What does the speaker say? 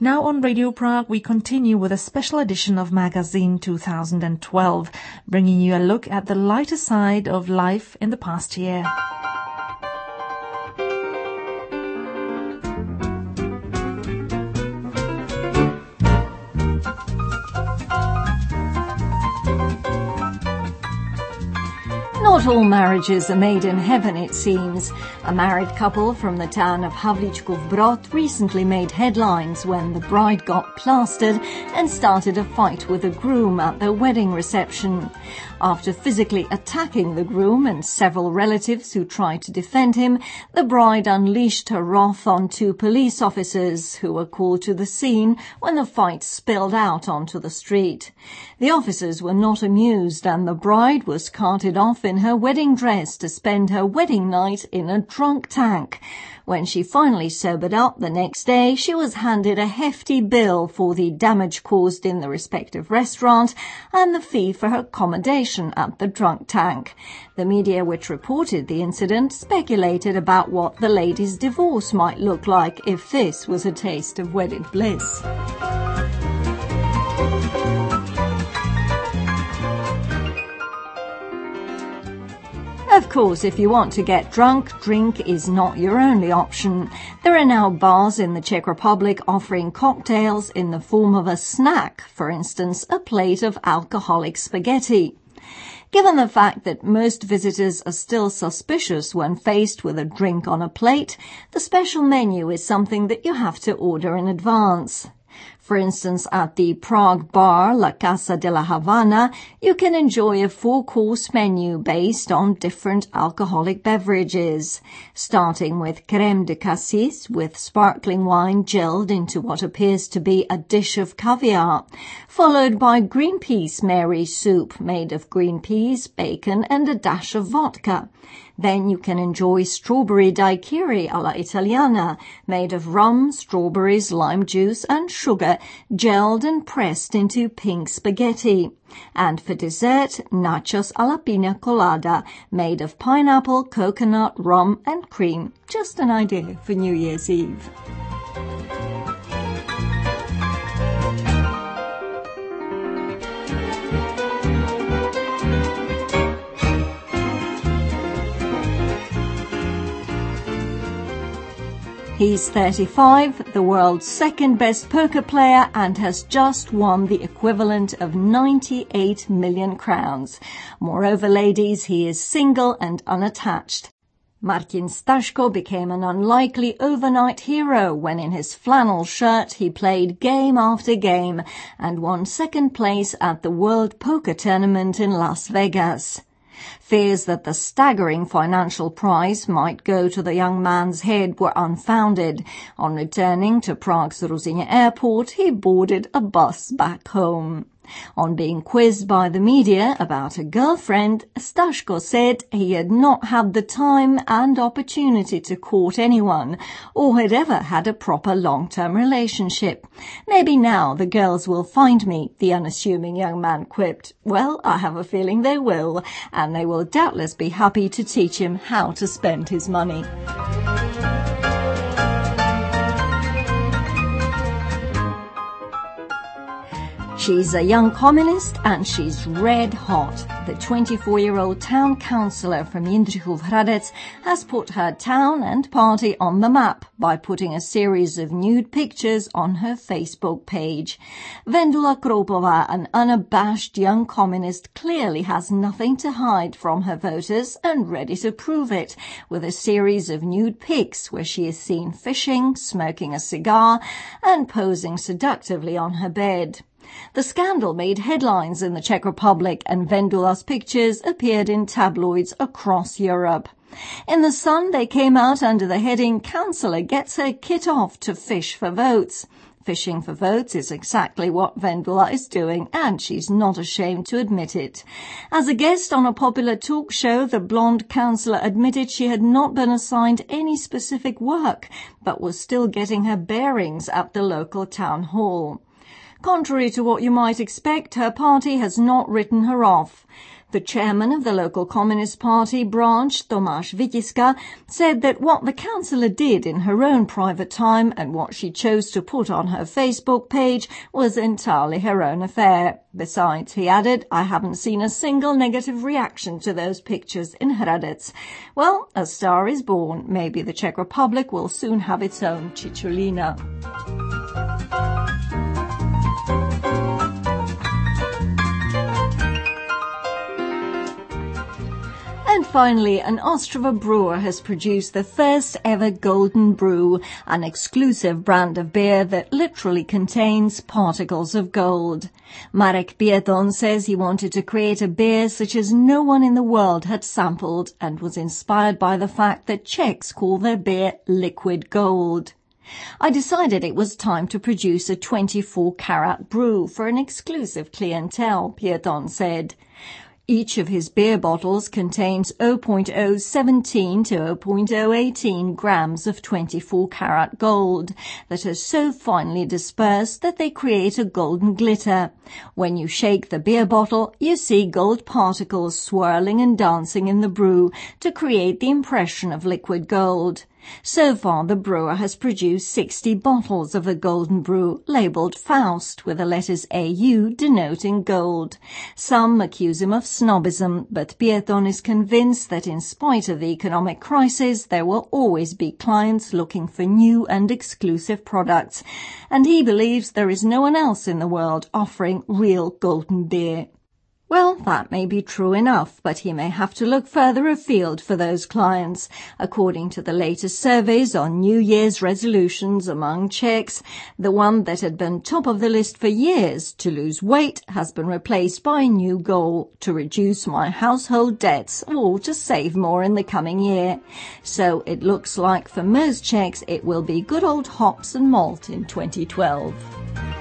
Now on Radio Prague, we continue with a special edition of Magazine 2012, bringing you a look at the lighter side of life in the past year. Not all marriages are made in heaven, it seems. A married couple from the town of Havlíčkův Brod recently made headlines when the bride got plastered and started a fight with the groom at their wedding reception. After physically attacking the groom and several relatives who tried to defend him, the bride unleashed her wrath on two police officers who were called to the scene when the fight spilled out onto the street. The officers were not amused, and the bride was carted off in her wedding dress to spend her wedding night in a drunk tank. When she finally sobered up the next day, she was handed a hefty bill for the damage caused in the respective restaurant and the fee for her accommodation at the drunk tank. The media which reported the incident speculated about what the lady's divorce might look like if this was a taste of wedded bliss. Of course, if you want to get drunk, drink is not your only option. There are now bars in the Czech Republic offering cocktails in the form of a snack, for instance, a plate of alcoholic spaghetti. Given the fact that most visitors are still suspicious when faced with a drink on a plate, the special menu is something that you have to order in advance. For instance, at the Prague bar La Casa de la Havana, you can enjoy a 4-course menu based on different alcoholic beverages, starting with crème de cassis with sparkling wine gelled into what appears to be a dish of caviar, followed by green peas Mary soup made of green peas, bacon and a dash of vodka. Then you can enjoy strawberry daiquiri alla italiana, made of rum, strawberries, lime juice and sugar, gelled and pressed into pink spaghetti. And for dessert, nachos alla pina colada, made of pineapple, coconut, rum and cream. Just an idea for New Year's Eve. He's 35, the world's second best poker player, and has just won the equivalent of 98 million crowns. Moreover, ladies, he is single and unattached. Martin Staszko became an unlikely overnight hero when in his flannel shirt he played game after game and won second place at the World Poker Tournament in Las Vegas. Fears that the staggering financial prize might go to the young man's head were unfounded. On returning to Prague's Ruzyně airport, he boarded a bus back home. On being quizzed by the media about a girlfriend, Staszko said he had not had the time and opportunity to court anyone, or had ever had a proper long-term relationship. Maybe now the girls will find me, the unassuming young man quipped. Well, I have a feeling they will, and they will doubtless be happy to teach him how to spend his money. She's a young communist and she's red hot. The 24-year-old town councillor from Jindřichův Hradec has put her town and party on the map by putting a series of nude pictures on her Facebook page. Vendula Kroupová, an unabashed young communist, clearly has nothing to hide from her voters and ready to prove it, with a series of nude pics where she is seen fishing, smoking a cigar and posing seductively on her bed. The scandal made headlines in the Czech Republic, and Vendula's pictures appeared in tabloids across Europe. In The Sun, they came out under the heading "Councillor Gets Her Kit Off to Fish for Votes." Fishing for votes is exactly what Vendula is doing, and she's not ashamed to admit it. As a guest on a popular talk show, the blonde councillor admitted she had not been assigned any specific work, but was still getting her bearings at the local town hall. Contrary to what you might expect, her party has not written her off. The chairman of the local Communist Party branch, Tomáš Vytiska, said that what the councillor did in her own private time and what she chose to put on her Facebook page was entirely her own affair. Besides, he added, I haven't seen a single negative reaction to those pictures in Hradec. Well, a star is born. Maybe the Czech Republic will soon have its own Cicciolina. And finally, an Ostrava brewer has produced the first ever Golden Brew, an exclusive brand of beer that literally contains particles of gold. Marek Pieton says he wanted to create a beer such as no one in the world had sampled and was inspired by the fact that Czechs call their beer liquid gold. I decided it was time to produce a 24-carat brew for an exclusive clientele, Pieton said. Each of his beer bottles contains 0.017 to 0.018 grams of 24-carat gold that are so finely dispersed that they create a golden glitter. When you shake the beer bottle, you see gold particles swirling and dancing in the brew to create the impression of liquid gold. So far, the brewer has produced 60 bottles of the Golden Brew, labelled Faust, with the letters AU denoting gold. Some accuse him of snobism, but Pieton is convinced that in spite of the economic crisis, there will always be clients looking for new and exclusive products, and he believes there is no one else in the world offering real golden beer. Well, that may be true enough, but he may have to look further afield for those clients. According to the latest surveys on New Year's resolutions among Czechs, the one that had been top of the list for years, to lose weight, has been replaced by a new goal, to reduce my household debts or to save more in the coming year. So it looks like for most Czechs it will be good old hops and malt in 2012.